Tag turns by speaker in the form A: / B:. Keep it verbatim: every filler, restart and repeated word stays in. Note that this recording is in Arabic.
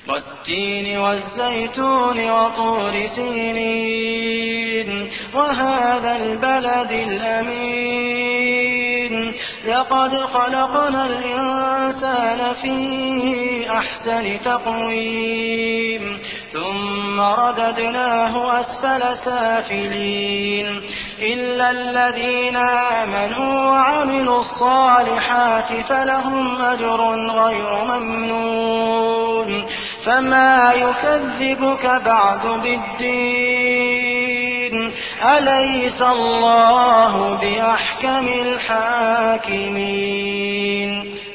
A: والتين والزيتون وطور سينين وهذا البلد الأمين لقد خلقنا الإنسان في أحسن تقويم ثم رددناه أسفل سافلين إلا الذين آمنوا وعملوا الصالحات فلهم أجر غير ممنون فما يكذبك بعد بالدين أليس الله بأحكم الحاكمين